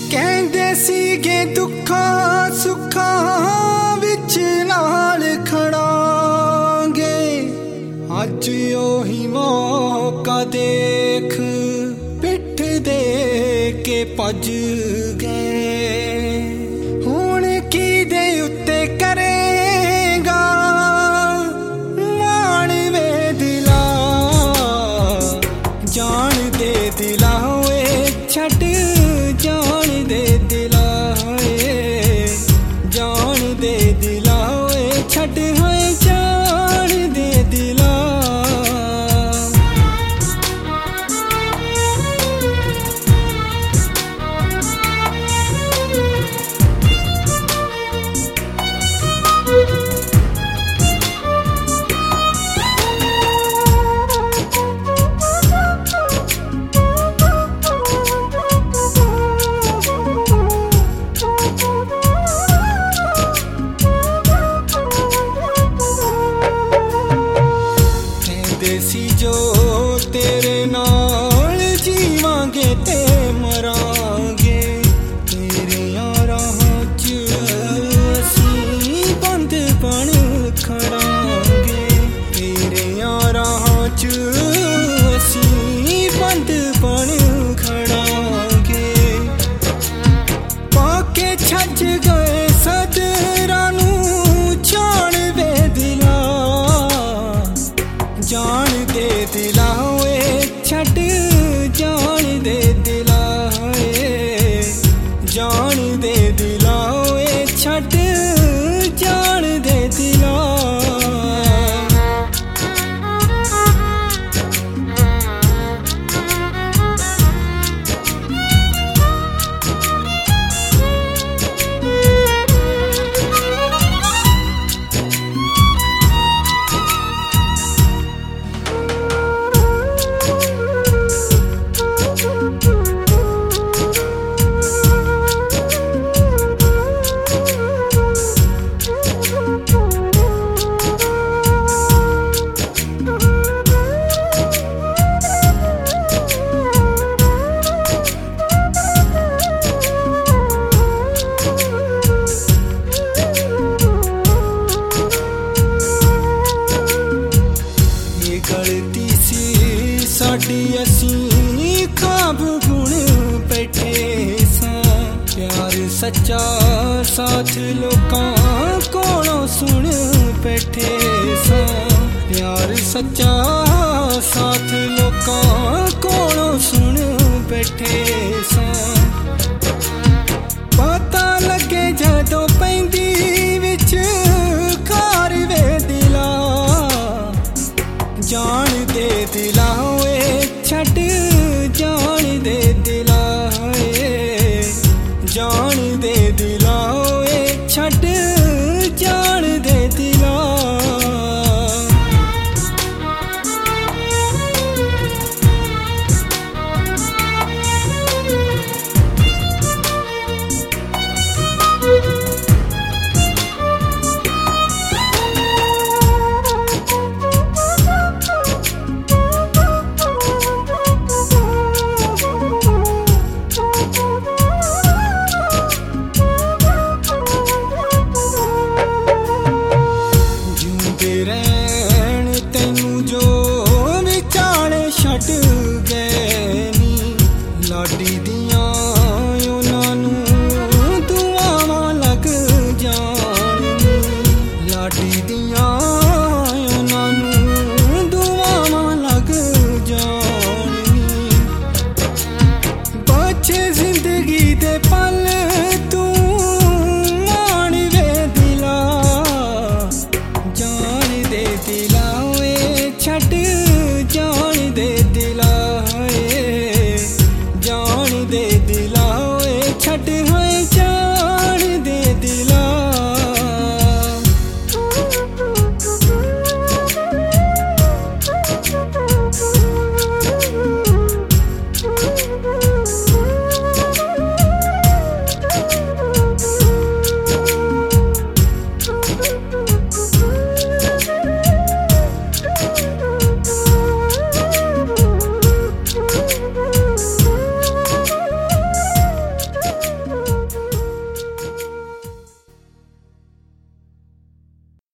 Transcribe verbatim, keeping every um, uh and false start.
कहंदे सीगे दुखां सुखां विच नाल खड़ांगे, अज ओही मौका देख पिठ दे के भज गए। हुण की दे उत्ते करेगा मान वे दिला, जान दे दिला वे छट जान दे दिला, जान दे दिला वे छट है जान दे दिला। देसी जो तेरे नाल जीवांगे ते मरांगे, तेरे राह च असीं बंद बन खड़ांगे, तेरे राह च असीं बंद बन खड़ांगे। पाके छज गए सदरां नूं जान वे दिला, जान दे दिला वे छट जान दे दिला, जान दे दिला वे छट जान दे दिला। गलती सी साडी असीं खाब गुण बैठे सां, प्यार सच्चा साथ लोकां कोलों सुन बैठे सां, प्यार सच्चा साथ लोकां कोलों सुन बैठे सां।